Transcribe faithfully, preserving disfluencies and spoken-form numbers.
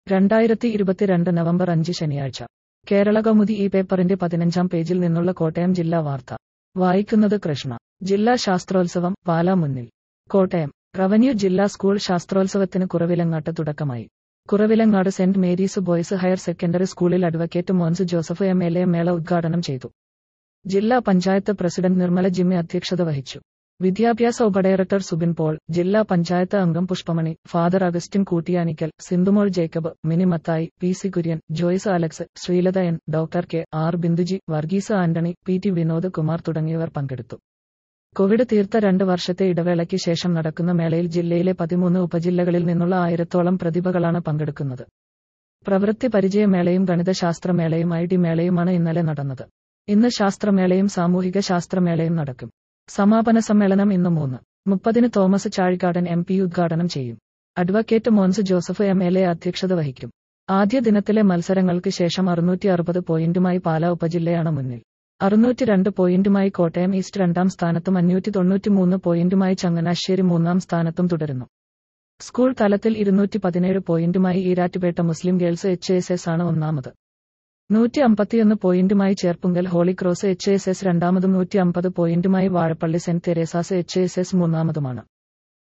രണ്ടായിരത്തി ഇരുപത്തിരണ്ട് നവംബർ അഞ്ച് ശനിയാഴ്ച കേരളകൗമുദി ഈ പേപ്പറിന്റെ പതിനഞ്ചാം പേജിൽ നിന്നുള്ള കോട്ടയം ജില്ലാ വാർത്ത വായിക്കുന്നത് കൃഷ്ണ. ജില്ലാ ശാസ്ത്രോത്സവം പാലാ മുന്നിൽ. കോട്ടയം റവന്യൂ ജില്ലാ സ്കൂൾ ശാസ്ത്രോത്സവത്തിന് കുറവിലങ്ങാട്ട് തുടക്കമായി. Kuravilangad Saint Mary's boys higher secondary സ്കൂളിൽ advocate Mons Joseph M L A മേള ഉദ്ഘാടനം ചെയ്തു. ജില്ലാ പഞ്ചായത്ത് പ്രസിഡന്റ് നിർമ്മല ജിമ്മി അധ്യക്ഷത വഹിച്ചു. വിദ്യാഭ്യാസ ഉപഡയറക്ടർ സുബിൻ പോൾ, ജില്ലാ പഞ്ചായത്ത് അംഗം Pushpamani, father Augustine Koottiyanickal, Sindhumol Jacob, Mini Mathai, P C Kurian, Joyce Alex, Sreelatha N, doctor K R Binduji, Varghese Antony, P T Vinod Kumar തുടങ്ങിയവർ പങ്കെടുത്തു. കോവിഡ് തീർത്ത രണ്ട് വർഷത്തെ ഇടവേളയ്ക്ക് ശേഷം നടക്കുന്ന മേളയിൽ ജില്ലയിലെ പതിമൂന്ന് ഉപജില്ലകളിൽ നിന്നുള്ള ആയിരത്തോളം പ്രതിഭകളാണ് പങ്കെടുക്കുന്നത്. പ്രവൃത്തി പരിചയമേളയും ഗണിതശാസ്ത്രമേളയും ഐ ടി മേളയുമാണ് ഇന്നലെ നടന്നത്. ഇന്ന് ശാസ്ത്രമേളയും സാമൂഹിക ശാസ്ത്രമേളയും നടക്കും. സമാപന സമ്മേളനം ഇന്ന് മൂന്ന് മുപ്പതിന് തോമസ് ചാഴിക്കാടൻ എം പി ഉദ്ഘാടനം ചെയ്യും. Advocate Mons Joseph M L A അധ്യക്ഷത വഹിക്കും. ആദ്യ ദിനത്തിലെ മത്സരങ്ങൾക്ക് ശേഷം അറുന്നൂറ്റി അറുപത് പോയിന്റുമായി പാലാ ഉപജില്ലയാണ് മുന്നിൽ. അറുന്നൂറ്റി രണ്ട് പോയിന്റുമായി കോട്ടയം ഈസ്റ്റ് രണ്ടാം സ്ഥാനത്തും അഞ്ഞൂറ്റി തൊണ്ണൂറ്റിമൂന്ന് പോയിന്റുമായി ചങ്ങനാശ്ശേരി മൂന്നാം സ്ഥാനത്തും തുടരുന്നു. സ്കൂൾ തലത്തിൽ ഇരുന്നൂറ്റി പതിനേഴ് പോയിന്റുമായി Erattupetta Muslim girls H S S ആണ് ഒന്നാമത്. നൂറ്റി അമ്പത്തിയൊന്ന് പോയിന്റുമായി Cherpunkal holy cross H S S രണ്ടാമതും നൂറ്റി അമ്പത് പോയിന്റുമായി Vazhappally Saint Theresa's H S S മൂന്നാമതുമാണ്.